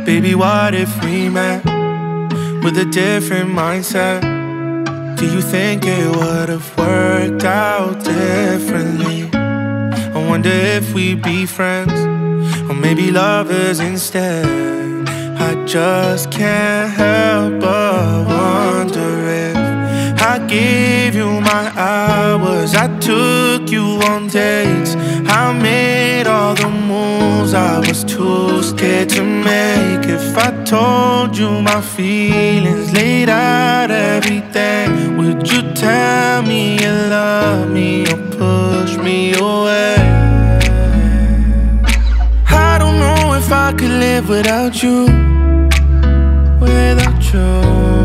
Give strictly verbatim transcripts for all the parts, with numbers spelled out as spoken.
Baby, what if we met with a different mindset? Do you think it would've worked out differently? I wonder if we'd be friends, or maybe lovers instead. I just can't help but wonder if I gave you my hours, I took you on dates, I made all the moves I was too scared to make. If I told you my feelings, laid out everything, would you tell me you love me or push me away? I don't know if I could live without you, without you.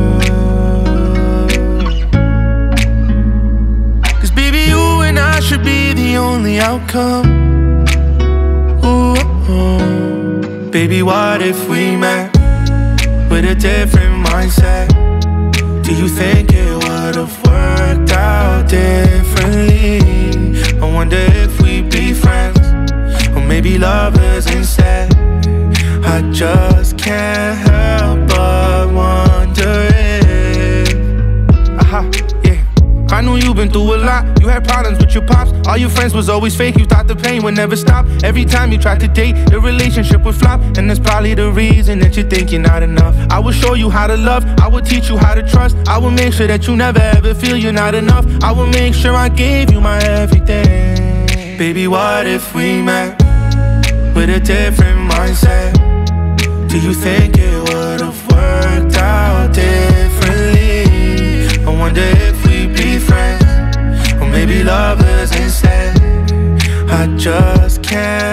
Cause baby, you and I should be the only outcome. Ooh, ooh. Baby, what if we met with a different mindset? Do you think it would've worked out differently? I wonder if we'd be friends, or maybe lovers instead. I just can't help but wonder if Aha, yeah. I know you've been through a lot. You had problems with your pops. All your friends was always fake. You thought the pain would never stop. Every time you tried to date, the relationship would flop. And that's probably the reason that you think you're not enough. I would show you how to love, I would teach you how to trust. I would make sure that you never ever feel you're not enough. I would make sure I gave you my everything. Baby, what if we met with a different mindset? Do you think it would've worked out differently? I wonder if we'd be friends, or maybe lovers instead. I just can't